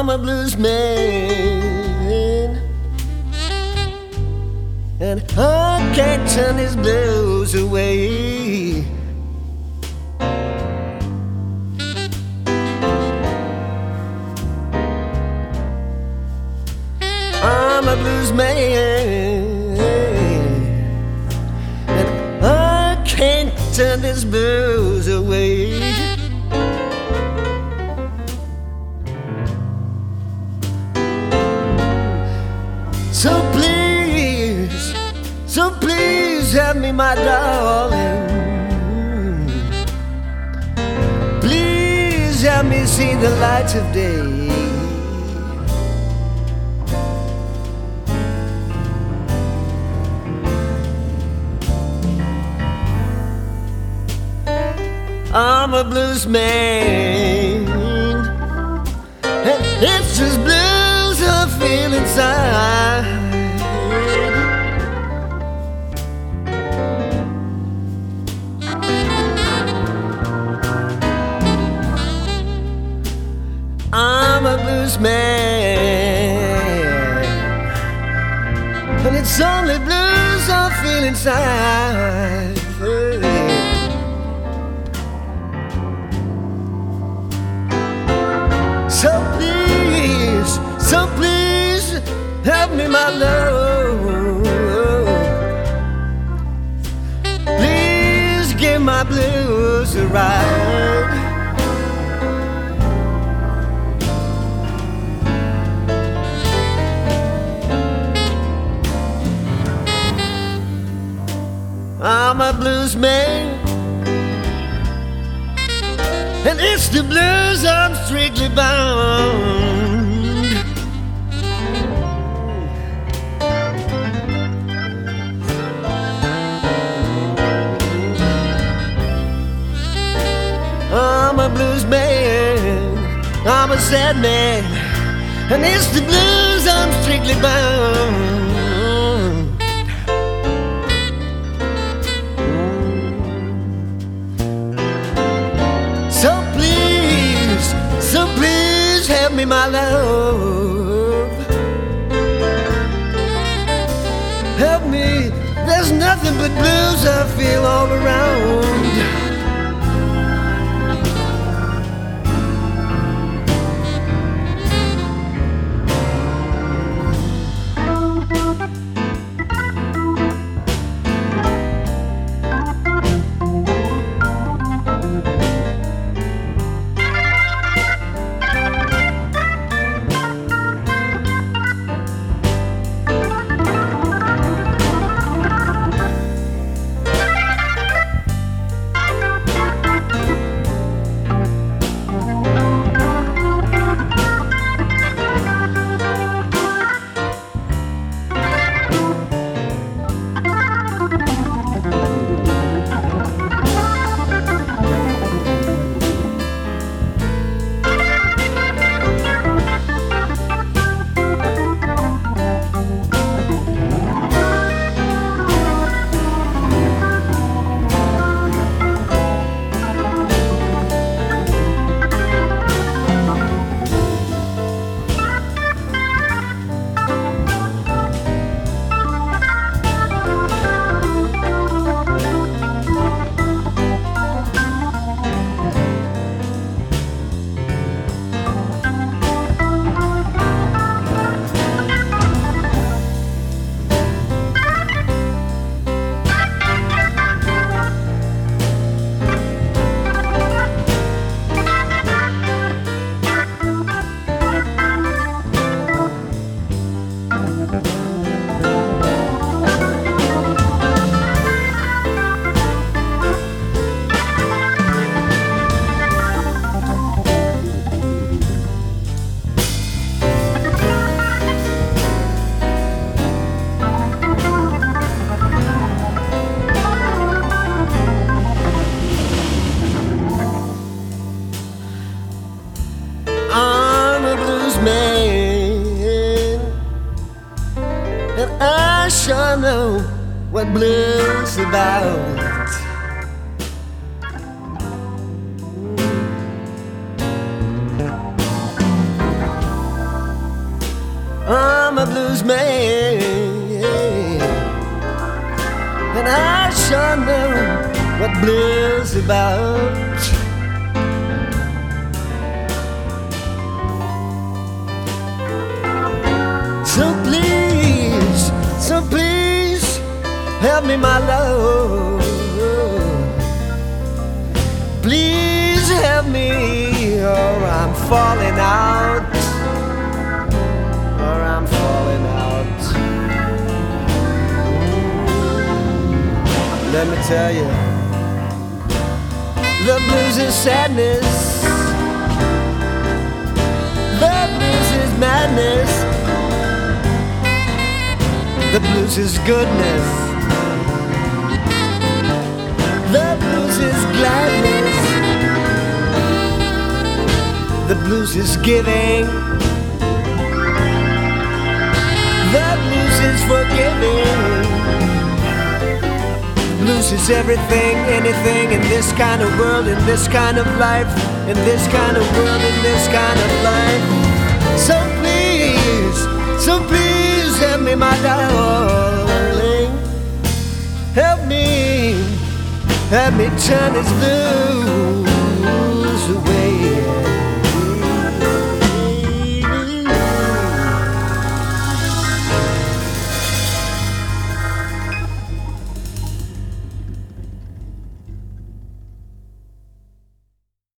I'm a blues man, and I can't turn these blues away. I'm a blues man, and I can't turn these blues away. So please help me, my darling. Please help me see the light of day. I'm a blues man, and it's just blues I feel inside. I'm a blues man, and it's only blues I feel inside. So please help me, my love. Please give my blues a ride. I'm a blues man, and it's the blues I'm strictly bound. I'm a blues man, I'm a sad man, and it's the blues I'm strictly bound. So please help me, my love. Help me, there's nothing but blues I feel all around. I sure know what blues about. I'm a blues man, and I sure know what blues about. So please, help me, my love. Please help me, or I'm falling out. Or I'm falling out. Let me tell you, the blues is sadness. The blues is madness. The blues is goodness. The blues is gladness. The blues is giving. The blues is forgiving. Blues is everything, anything in this kind of world, in this kind of life, in this kind of world, in this kind of life. So please help me, my darling. Help me turn this blues away.